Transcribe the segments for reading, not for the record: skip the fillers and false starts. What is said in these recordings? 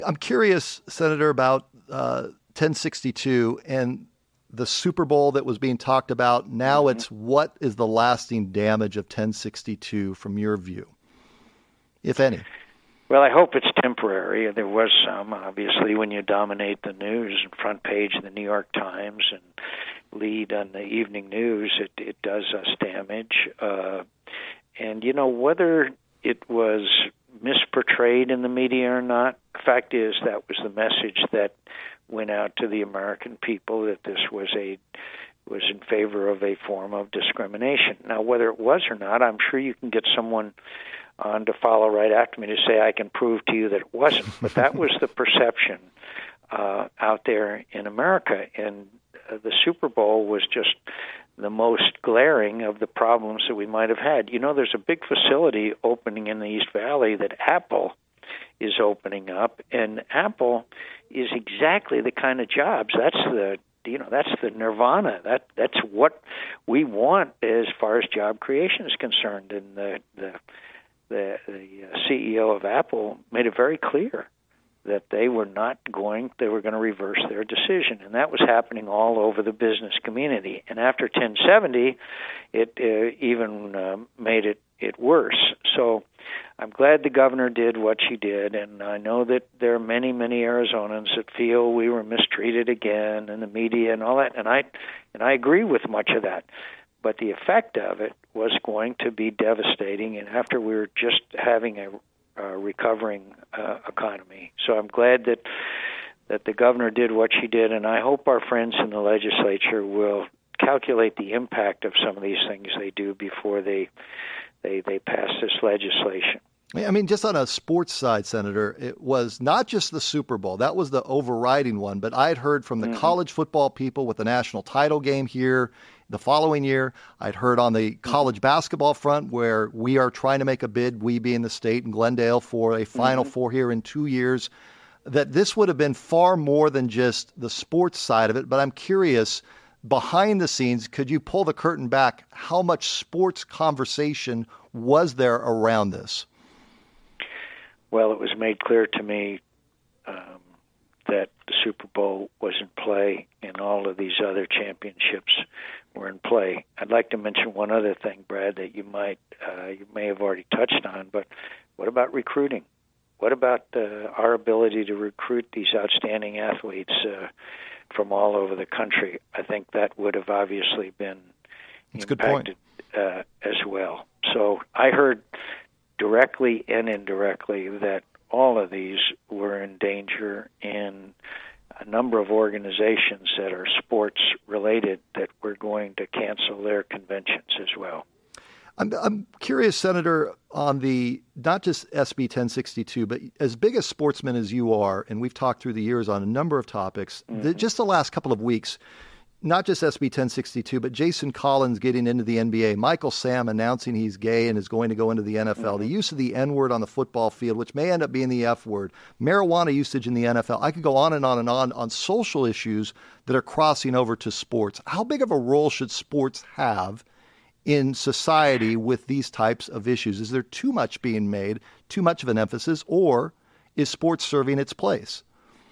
I'm curious, Senator, about 1062 and the Super Bowl that was being talked about. Now it's what is the lasting damage of 1062 from your view, if any? Well, I hope it's temporary. There was some, obviously, when you dominate the news, front page of the New York Times and lead on the evening news, it does us damage. And, whether it was misportrayed in the media or not, the fact is that was the message that went out to the American people, that this was in favor of a form of discrimination. Now, whether it was or not, I'm sure you can get someone on to follow right after me to say I can prove to you that it wasn't. But that was the perception out there in America, and the Super Bowl was just the most glaring of the problems that we might have had. There's a big facility opening in the East Valley that Apple is opening up, and Apple is exactly the kind of jobs. That's the nirvana. That's what we want as far as job creation is concerned. And the CEO of Apple made it very clear that they were going to reverse their decision. And that was happening all over the business community. And after 1070, it even made it worse. So I'm glad the governor did what she did, and I know that there are many, many Arizonans that feel we were mistreated again in the media and all that, and I agree with much of that. But the effect of it was going to be devastating, and after we were just having a recovering economy. So I'm glad that the governor did what she did, and I hope our friends in the legislature will calculate the impact of some of these things they do before they pass this legislation. I mean, just on a sports side, Senator, it was not just the Super Bowl. That was the overriding one. But I had heard from the college football people with the national title game here the following year. I'd heard on the college basketball front where we are trying to make a bid, we being the state in Glendale, for a Final Four here in 2 years, that this would have been far more than just the sports side of it. But I'm curious, behind the scenes, could you pull the curtain back? How much sports conversation was there around this? Well, it was made clear to me that the Super Bowl was in play and all of these other championships were in play. I'd like to mention one other thing, Brad, that you may have already touched on, but what about recruiting? What about our ability to recruit these outstanding athletes from all over the country? I think that would have obviously been impacted as well. So I heard directly and indirectly that all of these were in danger, and a number of organizations that are sports related that were going to cancel their conventions as well. I'm curious, Senator, on the not just SB 1062, but as big a sportsman as you are, and we've talked through the years on a number of topics, just the last couple of weeks, not just SB 1062, but Jason Collins getting into the NBA, Michael Sam announcing he's gay and is going to go into the NFL, the use of the N-word on the football field, which may end up being the F-word, marijuana usage in the NFL. I could go on and on and on social issues that are crossing over to sports. How big of a role should sports have in society with these types of issues? Is there too much being made, too much of an emphasis, or is sports serving its place?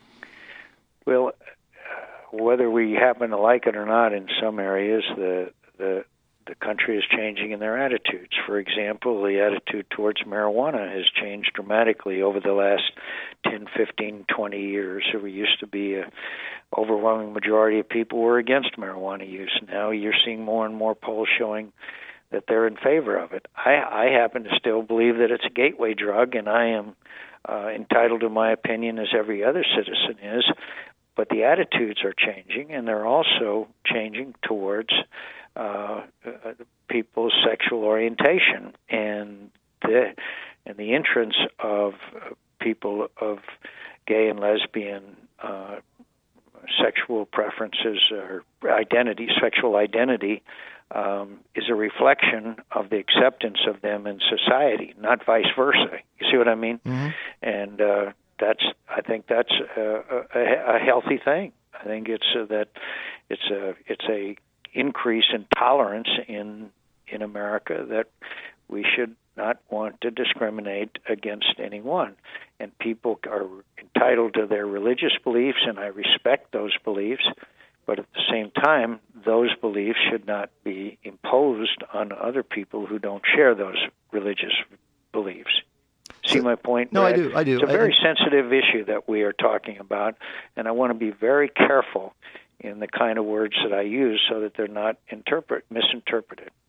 Well, whether we happen to like it or not, in some areas the country is changing in their attitudes. For example, the attitude towards marijuana has changed dramatically over the last 10, 15, 20 years. There used to be an overwhelming majority of people were against marijuana use. Now you're seeing more and more polls showing that they're in favor of it. I happen to still believe that it's a gateway drug, and I am entitled to my opinion as every other citizen is. But the attitudes are changing, and they're also changing towards people's sexual orientation, and the entrance of people of gay and lesbian sexual preferences or sexual identity is a reflection of the acceptance of them in society, not vice versa. You see what I mean? And I think that's a healthy thing. I think it's a increase in tolerance in America that we should not want to discriminate against anyone. And people are entitled to their religious beliefs, and I respect those beliefs. But at the same time, those beliefs should not be imposed on other people who don't share those religious beliefs. See my point? No, Brad? I do. It's a very sensitive issue that we are talking about, and I want to be very careful in the kind of words that I use so that they're not misinterpreted.